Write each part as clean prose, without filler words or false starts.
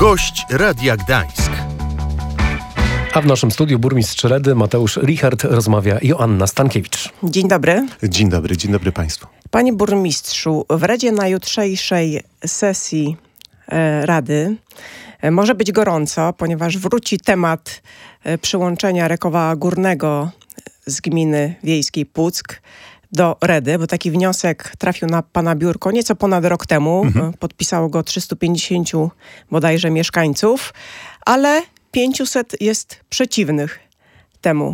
Gość Radia Gdańsk. A w naszym studiu burmistrz Redy Mateusz Richard, rozmawia Joanna Stankiewicz. Dzień dobry. Dzień dobry Państwu. Panie burmistrzu, w Redzie na jutrzejszej sesji Rady może być gorąco, ponieważ wróci temat przyłączenia Rekowa Górnego z gminy wiejskiej Puck do Redy, bo taki wniosek trafił na pana biurko nieco ponad rok temu. Podpisało go 350 bodajże mieszkańców, ale 500 jest przeciwnych temu.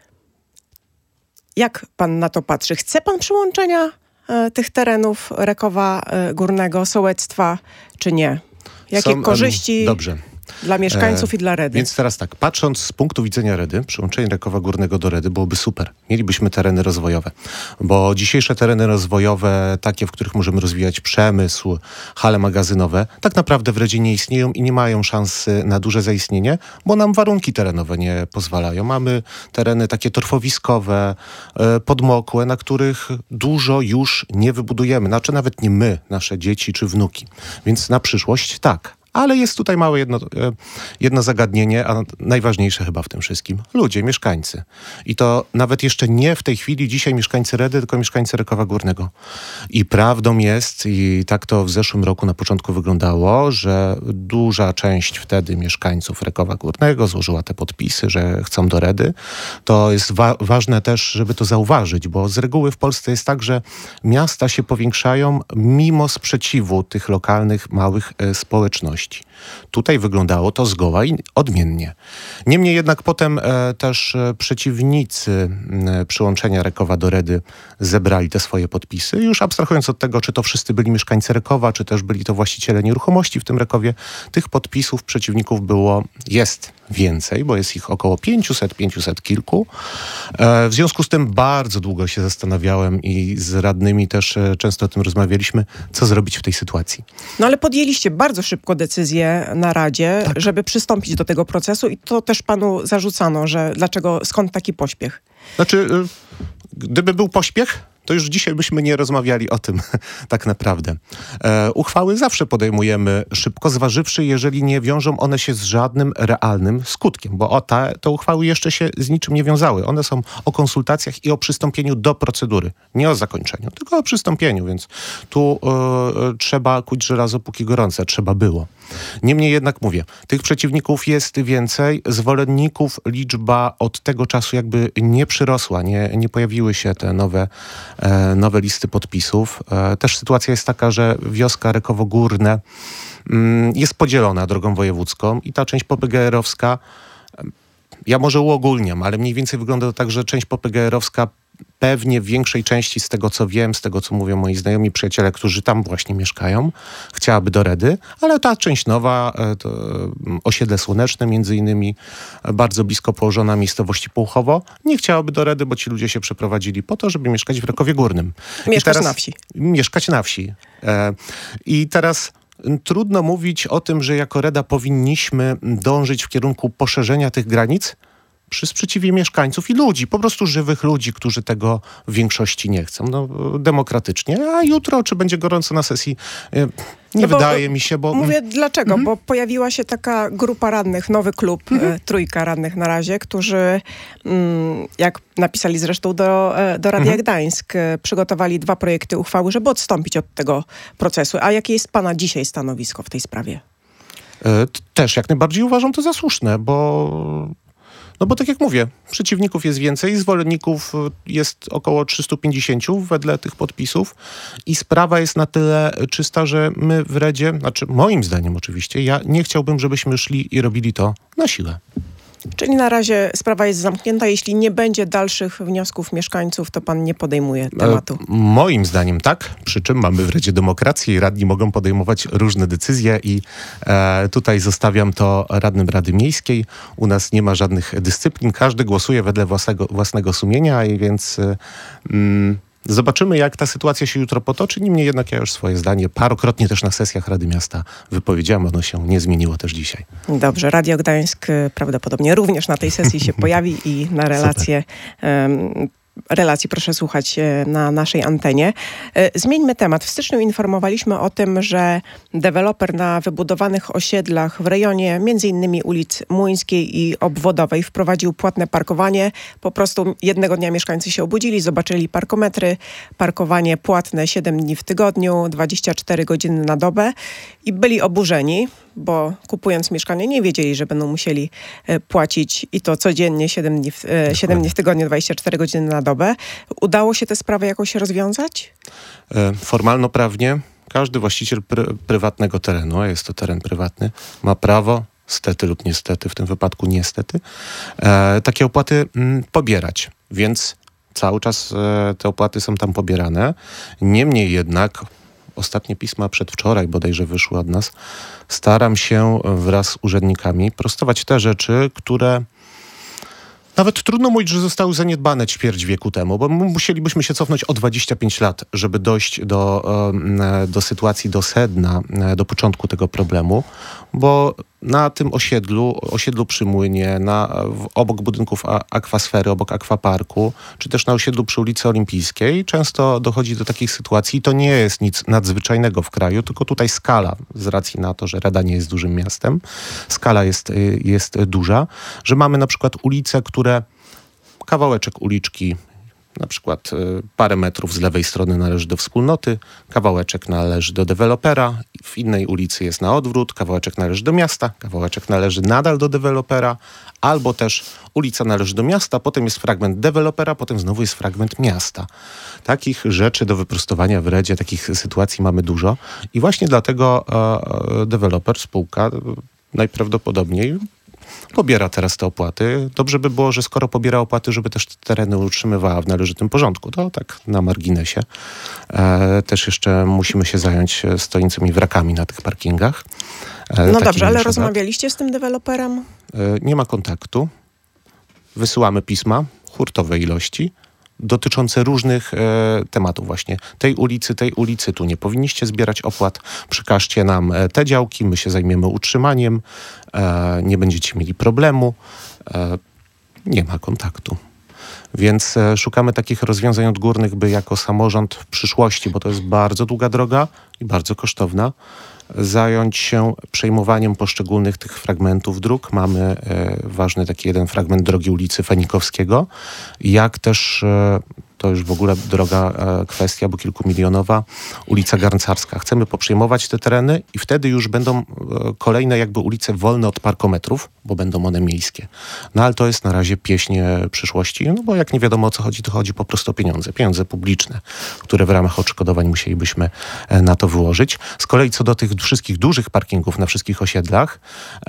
Jak pan na to patrzy? Chce pan przyłączenia tych terenów Rekowa Górnego, sołectwa, czy nie? Jakie korzyści dla mieszkańców i dla Redy? Więc teraz tak, patrząc z punktu widzenia Redy, przyłączenie Rekowa Górnego do Redy byłoby super. Mielibyśmy tereny rozwojowe, bo dzisiejsze tereny rozwojowe, takie, w których możemy rozwijać przemysł, hale magazynowe, tak naprawdę w Redzie nie istnieją i nie mają szansy na duże zaistnienie, bo nam warunki terenowe nie pozwalają. Mamy tereny takie torfowiskowe, podmokłe, na których dużo już nie wybudujemy. Znaczy nawet nie my, nasze dzieci czy wnuki. Więc na przyszłość tak. Ale jest tutaj małe jedno zagadnienie, a najważniejsze chyba w tym wszystkim. Ludzie, mieszkańcy. I to nawet jeszcze nie w tej chwili dzisiaj mieszkańcy Redy, tylko mieszkańcy Rekowa Górnego. I prawdą jest, i tak to w zeszłym roku na początku wyglądało, że duża część wtedy mieszkańców Rekowa Górnego złożyła te podpisy, że chcą do Redy. To jest ważne też, żeby to zauważyć, bo z reguły w Polsce jest tak, że miasta się powiększają mimo sprzeciwu tych lokalnych, małych społeczności. Tutaj wyglądało to zgoła i odmiennie. Niemniej jednak potem też przeciwnicy przyłączenia Rekowa do Redy zebrali te swoje podpisy. Już abstrahując od tego, czy to wszyscy byli mieszkańcy Rekowa, czy też byli to właściciele nieruchomości w tym Rekowie, tych podpisów przeciwników jest więcej, bo jest ich około 500 kilku. W związku z tym bardzo długo się zastanawiałem i z radnymi też często o tym rozmawialiśmy, co zrobić w tej sytuacji. No ale podjęliście bardzo szybko decyzję na Radzie, tak, żeby przystąpić do tego procesu i to też panu zarzucano, że skąd taki pośpiech? Znaczy, gdyby był pośpiech, to już dzisiaj byśmy nie rozmawiali o tym tak naprawdę. Uchwały zawsze podejmujemy szybko, zważywszy, jeżeli nie wiążą one się z żadnym realnym skutkiem, bo te uchwały jeszcze się z niczym nie wiązały. One są o konsultacjach i o przystąpieniu do procedury. Nie o zakończeniu, tylko o przystąpieniu, więc tu trzeba kuć żelazo póki gorące. Trzeba było. Niemniej jednak mówię, tych przeciwników jest więcej, zwolenników liczba od tego czasu jakby nie przyrosła, nie pojawiły się te nowe listy podpisów. Też sytuacja jest taka, że wioska Rekowo Górne jest podzielona drogą wojewódzką i ta część popegeerowska, ja może uogólniam, ale mniej więcej wygląda to tak, że część popegeerowska pewnie w większej części z tego, co wiem, z tego, co mówią moi znajomi, przyjaciele, którzy tam właśnie mieszkają, chciałaby do Redy, ale ta część nowa, to osiedle Słoneczne między innymi, bardzo blisko położona miejscowości Połchowo, nie chciałaby do Redy, bo ci ludzie się przeprowadzili po to, żeby mieszkać w Rekowie Górnym. Na wsi. Mieszkać na wsi. I teraz trudno mówić o tym, że jako Reda powinniśmy dążyć w kierunku poszerzenia tych granic, przy sprzeciwie mieszkańców i ludzi, po prostu żywych ludzi, którzy tego w większości nie chcą. Demokratycznie. A jutro, czy będzie gorąco na sesji, nie wydaje mi się, bo... Mówię dlaczego, bo pojawiła się taka grupa radnych, nowy klub, trójka radnych na razie, którzy, jak napisali zresztą do Radia Gdańsk, przygotowali 2 projekty uchwały, żeby odstąpić od tego procesu. A jakie jest pana dzisiaj stanowisko w tej sprawie? Też jak najbardziej uważam to za słuszne, bo tak jak mówię, przeciwników jest więcej, zwolenników jest około 350 wedle tych podpisów i sprawa jest na tyle czysta, że my w Redzie, znaczy moim zdaniem oczywiście, ja nie chciałbym, żebyśmy szli i robili to na siłę. Czyli na razie sprawa jest zamknięta. Jeśli nie będzie dalszych wniosków mieszkańców, to pan nie podejmuje tematu? Moim zdaniem tak. Przy czym mamy w Redzie demokrację i radni mogą podejmować różne decyzje i tutaj zostawiam to radnym Rady Miejskiej. U nas nie ma żadnych dyscyplin. Każdy głosuje wedle własnego sumienia i więc... Zobaczymy, jak ta sytuacja się jutro potoczy. Niemniej jednak ja już swoje zdanie parokrotnie też na sesjach Rady Miasta wypowiedziałem. Ono się nie zmieniło też dzisiaj. Dobrze. Radio Gdańsk prawdopodobnie również na tej sesji się pojawi i na relację relacji proszę słuchać na naszej antenie. Zmieńmy temat. W styczniu informowaliśmy o tym, że deweloper na wybudowanych osiedlach w rejonie m.in. ulic Młyńskiej i Obwodowej wprowadził płatne parkowanie. Po prostu jednego dnia mieszkańcy się obudzili, zobaczyli parkometry, parkowanie płatne 7 dni w tygodniu, 24 godziny na dobę i byli oburzeni, bo kupując mieszkanie nie wiedzieli, że będą musieli płacić i to codziennie 7 dni w tygodniu, 24 godziny na dobę. Udało się tę sprawę jakoś rozwiązać? Formalno-prawnie każdy właściciel prywatnego terenu, a jest to teren prywatny, ma prawo, stety lub niestety, w tym wypadku niestety, takie opłaty pobierać. Więc cały czas te opłaty są tam pobierane. Niemniej jednak ostatnie pisma przedwczoraj bodajże wyszły od nas. Staram się wraz z urzędnikami prostować te rzeczy, które nawet trudno mówić, że zostały zaniedbane ćwierć wieku temu, bo musielibyśmy się cofnąć o 25 lat, żeby dojść do sytuacji, do sedna, do początku tego problemu, bo na tym osiedlu przy Młynie, obok budynków akwasfery, obok akwaparku, czy też na osiedlu przy ulicy Olimpijskiej często dochodzi do takich sytuacji i to nie jest nic nadzwyczajnego w kraju, tylko tutaj skala, z racji na to, że Rada nie jest dużym miastem, skala jest duża, że mamy na przykład ulice, które kawałeczek uliczki, na przykład parę metrów z lewej strony należy do wspólnoty, kawałeczek należy do dewelopera, w innej ulicy jest na odwrót, kawałeczek należy do miasta, kawałeczek należy nadal do dewelopera, albo też ulica należy do miasta, potem jest fragment dewelopera, potem znowu jest fragment miasta. Takich rzeczy do wyprostowania w Redzie, takich sytuacji mamy dużo i właśnie dlatego deweloper, spółka najprawdopodobniej pobiera teraz te opłaty. Dobrze by było, że skoro pobiera opłaty, żeby też te tereny utrzymywała w należytym porządku. To tak na marginesie. Też jeszcze musimy się zająć stojącymi wrakami na tych parkingach. No dobrze, ale rozmawialiście z tym deweloperem? Nie ma kontaktu. Wysyłamy pisma, hurtowej ilości, dotyczące różnych tematów właśnie. Tej ulicy, tu nie powinniście zbierać opłat, przekażcie nam te działki, my się zajmiemy utrzymaniem, nie będziecie mieli problemu. Nie ma kontaktu. Więc szukamy takich rozwiązań odgórnych, by jako samorząd w przyszłości, bo to jest bardzo długa droga i bardzo kosztowna, zająć się przejmowaniem poszczególnych tych fragmentów dróg. Mamy ważny taki jeden fragment drogi ulicy Fenikowskiego, jak też to już w ogóle droga kwestia, bo kilkumilionowa, ulica Garncarska. Chcemy poprzejmować te tereny i wtedy już będą kolejne jakby ulice wolne od parkometrów, bo będą one miejskie. No ale to jest na razie pieśń przyszłości, no bo jak nie wiadomo o co chodzi, to chodzi po prostu o pieniądze publiczne, które w ramach odszkodowań musielibyśmy na to wyłożyć. Z kolei co do tych wszystkich dużych parkingów na wszystkich osiedlach,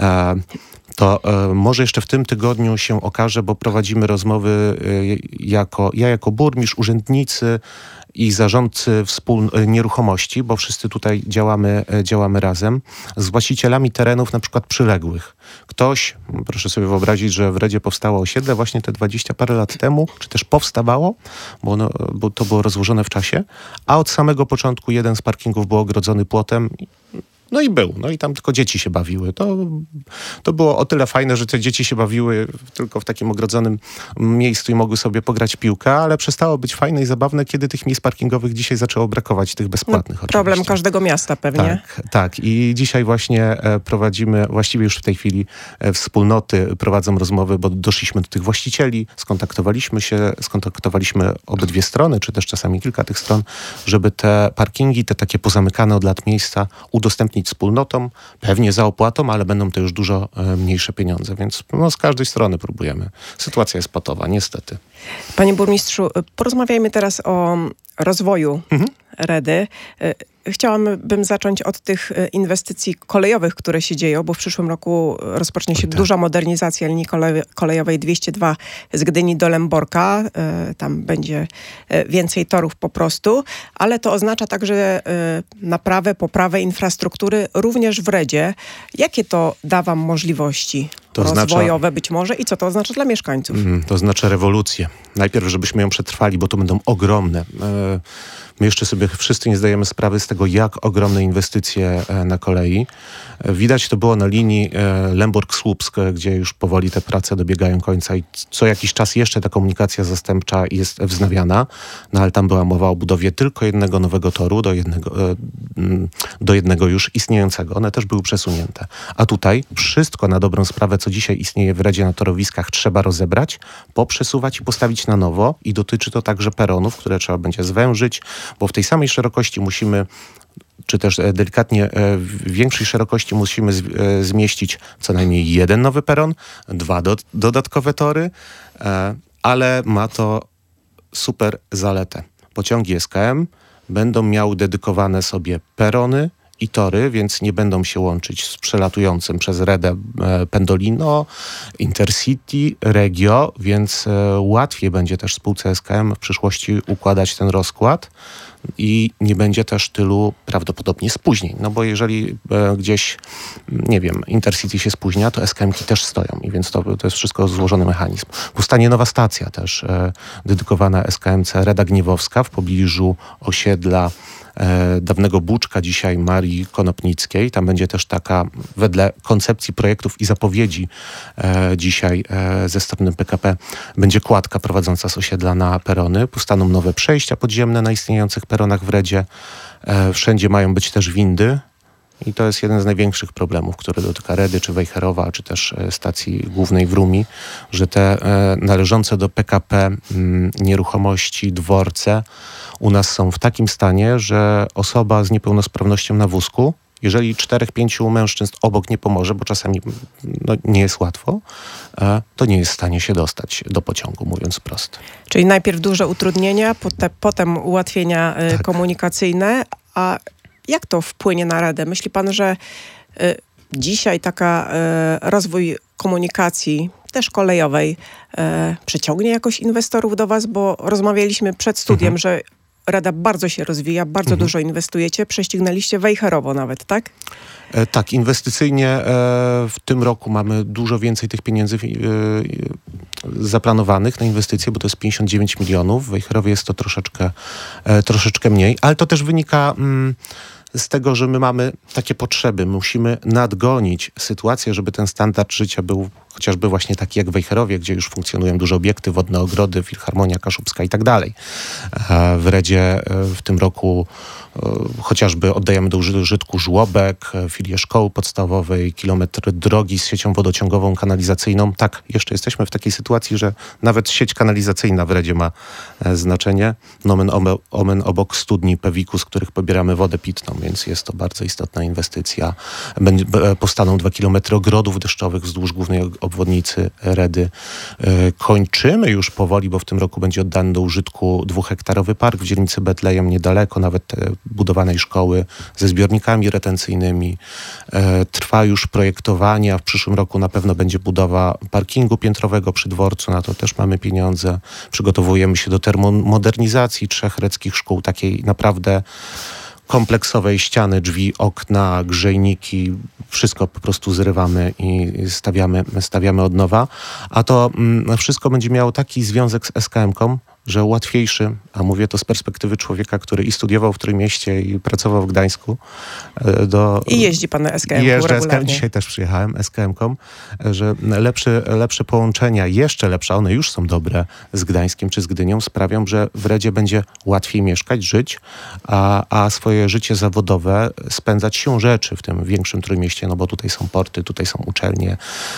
to może jeszcze w tym tygodniu się okaże, bo prowadzimy rozmowy jako burmistrz, urzędnicy i zarządcy nieruchomości, bo wszyscy tutaj działamy razem, z właścicielami terenów na przykład przyległych. Ktoś, proszę sobie wyobrazić, że w Redzie powstało osiedle właśnie te 20 parę lat temu, czy też powstawało, bo to było rozłożone w czasie, a od samego początku jeden z parkingów był ogrodzony płotem. No i tam tylko dzieci się bawiły. To było o tyle fajne, że te dzieci się bawiły tylko w takim ogrodzonym miejscu i mogły sobie pograć piłkę, ale przestało być fajne i zabawne, kiedy tych miejsc parkingowych dzisiaj zaczęło brakować, tych bezpłatnych oczywiście. Problem każdego miasta pewnie. Tak. I dzisiaj właśnie prowadzimy, właściwie już w tej chwili wspólnoty prowadzą rozmowy, bo doszliśmy do tych właścicieli, skontaktowaliśmy obydwie strony, czy też czasami kilka tych stron, żeby te parkingi, te takie pozamykane od lat miejsca udostępnić wspólnotom, pewnie za opłatą, ale będą to już dużo mniejsze pieniądze, więc z każdej strony próbujemy. Sytuacja jest patowa, niestety. Panie burmistrzu, porozmawiajmy teraz o rozwoju Redy. Chciałabym zacząć od tych inwestycji kolejowych, które się dzieją, bo w przyszłym roku rozpocznie się duża modernizacja linii kolejowej 202 z Gdyni do Lęborka. Tam będzie więcej torów po prostu, ale to oznacza także poprawę infrastruktury również w Redzie. Jakie to da wam możliwości? rozwojowe być może i co to oznacza dla mieszkańców? To znaczy rewolucję. Najpierw, żebyśmy ją przetrwali, bo to będą ogromne. My jeszcze sobie wszyscy nie zdajemy sprawy z tego, jak ogromne inwestycje na kolei. Widać to było na linii Lęborg-Słupsk, gdzie już powoli te prace dobiegają końca i co jakiś czas jeszcze ta komunikacja zastępcza jest wznawiana. No ale tam była mowa o budowie tylko jednego nowego toru do jednego już istniejącego. One też były przesunięte. A tutaj wszystko na dobrą sprawę, co dzisiaj istnieje w Redzie na torowiskach, trzeba rozebrać, poprzesuwać i postawić na nowo. I dotyczy to także peronów, które trzeba będzie zwężyć, bo w tej samej szerokości musimy, czy też delikatnie w większej szerokości musimy zmieścić co najmniej jeden nowy peron, 2 dodatkowe tory, ale ma to super zaletę. Pociągi SKM będą miały dedykowane sobie perony i tory, więc nie będą się łączyć z przelatującym przez Redę Pendolino, Intercity, Regio, więc łatwiej będzie też spółce SKM w przyszłości układać ten rozkład i nie będzie też tylu prawdopodobnie spóźnień. No bo jeżeli gdzieś, nie wiem, Intercity się spóźnia, to SKM-ki też stoją i więc to jest wszystko złożony mechanizm. Powstanie nowa stacja też dedykowana SKM-ce Reda Gniewowska w pobliżu osiedla dawnego Buczka, dzisiaj Marii Konopnickiej. Tam będzie też taka, wedle koncepcji projektów i zapowiedzi dzisiaj ze strony PKP, będzie kładka prowadząca z osiedla na perony. Powstaną nowe przejścia podziemne na istniejących peronach w Redzie. Wszędzie mają być też windy. I to jest jeden z największych problemów, który dotyka Redy, czy Wejherowa, czy też stacji głównej w Rumi, że te należące do PKP nieruchomości, dworce u nas są w takim stanie, że osoba z niepełnosprawnością na wózku, jeżeli 4-5 mężczyzn obok nie pomoże, bo czasami nie jest łatwo, to nie jest w stanie się dostać do pociągu, mówiąc prosto. Czyli najpierw duże utrudnienia, potem ułatwienia komunikacyjne, a jak to wpłynie na Radę? Myśli pan, że dzisiaj taka rozwój komunikacji, też kolejowej, przyciągnie jakoś inwestorów do was? Bo rozmawialiśmy przed studiem, że Rada bardzo się rozwija, bardzo dużo inwestujecie. Prześcignęliście Wejherowo nawet, tak? Tak, inwestycyjnie w tym roku mamy dużo więcej tych pieniędzy zaplanowanych na inwestycje, bo to jest 59 milionów. W Wejherowie jest to troszeczkę mniej, ale to też wynika z tego, że my mamy takie potrzeby. Musimy nadgonić sytuację, żeby ten standard życia był chociażby właśnie taki jak w Wejherowie, gdzie już funkcjonują duże obiekty, wodne ogrody, Filharmonia Kaszubska i tak dalej. W Redzie w tym roku chociażby oddajemy do użytku żłobek, filię szkoły podstawowej, kilometr drogi z siecią wodociągową, kanalizacyjną. Tak, jeszcze jesteśmy w takiej sytuacji, że nawet sieć kanalizacyjna w Redzie ma znaczenie. Nomen omen obok studni Pewiku, z których pobieramy wodę pitną, więc jest to bardzo istotna inwestycja. Powstaną 2 kilometry ogrodów deszczowych wzdłuż głównej obwodnicy Redy. Kończymy już powoli, bo w tym roku będzie oddany do użytku 2-hektarowy park w dzielnicy Betlejem, niedaleko nawet budowanej szkoły ze zbiornikami retencyjnymi. Trwa już projektowanie, a w przyszłym roku na pewno będzie budowa parkingu piętrowego przy dworcu. Na to też mamy pieniądze. Przygotowujemy się do termomodernizacji 3 reckich szkół, takiej naprawdę kompleksowej ściany, drzwi, okna, grzejniki, wszystko po prostu zrywamy i stawiamy od nowa. A to wszystko będzie miało taki związek z SKM-ką, że łatwiejszy, a mówię to z perspektywy człowieka, który i studiował w Trójmieście i pracował w Gdańsku. I jeździ pan na SKM-ku regularnie. regularnie. Dzisiaj też przyjechałem SKM-ką, że lepsze połączenia, jeszcze lepsze, one już są dobre z Gdańskiem czy z Gdynią, sprawią, że w Redzie będzie łatwiej mieszkać, żyć, a swoje życie zawodowe spędzać siłą rzeczy w tym większym Trójmieście, no bo tutaj są porty, tutaj są uczelnie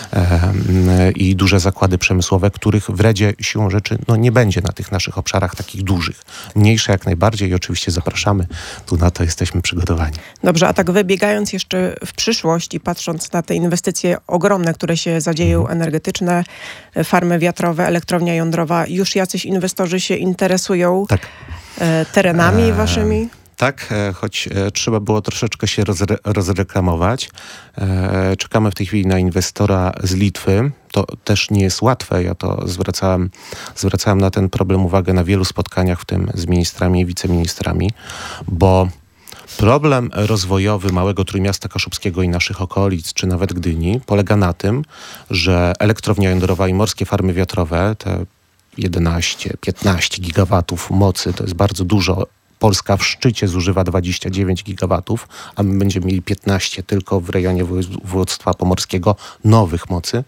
i duże zakłady przemysłowe, których w Redzie siłą rzeczy nie będzie na tych naszych obszarach takich dużych. Mniejsze jak najbardziej i oczywiście zapraszamy. Tu na to jesteśmy przygotowani. Dobrze, a tak wybiegając jeszcze w przyszłość i patrząc na te inwestycje ogromne, które się zadzieją, energetyczne, farmy wiatrowe, elektrownia jądrowa, już jacyś inwestorzy się interesują terenami waszymi? Tak, choć trzeba było troszeczkę się rozreklamować. Czekamy w tej chwili na inwestora z Litwy. To też nie jest łatwe. Ja to zwracałem na ten problem uwagę na wielu spotkaniach, w tym z ministrami i wiceministrami, bo Problem rozwojowy małego Trójmiasta Kaszubskiego i naszych okolic, czy nawet Gdyni, polega na tym, że elektrownia jądrowa i morskie farmy wiatrowe, te 11-15 gigawatów mocy, to jest bardzo dużo. Polska w szczycie zużywa 29 gigawatów, a my będziemy mieli 15 tylko w rejonie województwa pomorskiego nowych mocy.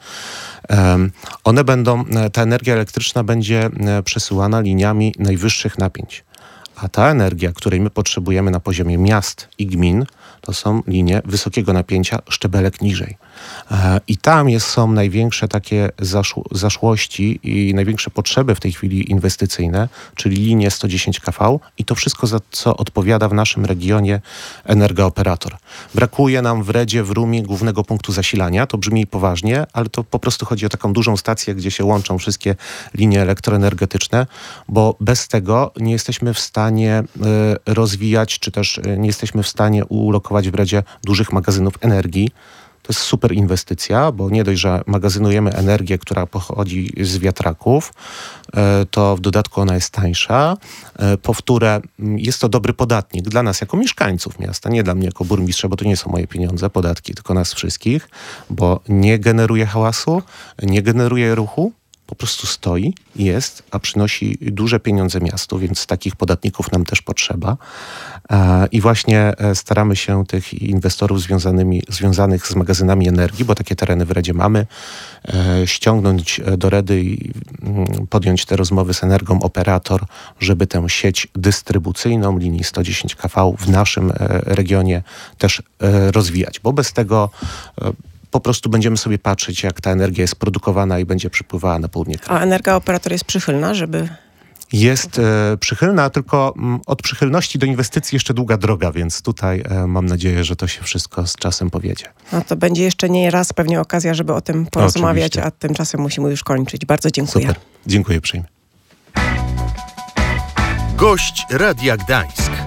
Ta energia elektryczna będzie przesyłana liniami najwyższych napięć. A ta energia, której my potrzebujemy na poziomie miast i gmin, to są linie wysokiego napięcia, szczebelek niżej. I tam są największe takie zaszłości i największe potrzeby w tej chwili inwestycyjne, czyli linie 110 kV i to wszystko, za co odpowiada w naszym regionie energooperator. Brakuje nam w Redzie, w Rumi głównego punktu zasilania. To brzmi poważnie, ale to po prostu chodzi o taką dużą stację, gdzie się łączą wszystkie linie elektroenergetyczne, bo bez tego nie jesteśmy w stanie rozwijać, czy też nie jesteśmy w stanie ulokować w Redzie dużych magazynów energii. To jest super inwestycja, bo nie dość, że magazynujemy energię, która pochodzi z wiatraków, to w dodatku ona jest tańsza. Po wtóre, jest to dobry podatnik dla nas jako mieszkańców miasta, nie dla mnie jako burmistrza, bo to nie są moje pieniądze, podatki, tylko nas wszystkich, bo nie generuje hałasu, nie generuje ruchu, po prostu stoi, jest, a przynosi duże pieniądze miastu, więc takich podatników nam też potrzeba. I właśnie staramy się tych inwestorów związanych z magazynami energii, bo takie tereny w Redzie mamy, ściągnąć do Redy i podjąć te rozmowy z Energą Operator, żeby tę sieć dystrybucyjną linii 110 kV w naszym regionie też rozwijać, bo bez tego po prostu będziemy sobie patrzeć, jak ta energia jest produkowana i będzie przypływała na południe kraju. A Energooperator jest przychylna, żeby... Jest przychylna, tylko od przychylności do inwestycji jeszcze długa droga, więc tutaj mam nadzieję, że to się wszystko z czasem powiedzie. No to będzie jeszcze nie raz pewnie okazja, żeby o tym porozmawiać, Oczywiście. a tymczasem musimy już kończyć. Bardzo dziękuję. Super. Dziękuję uprzejmie. Gość Radia Gdańsk.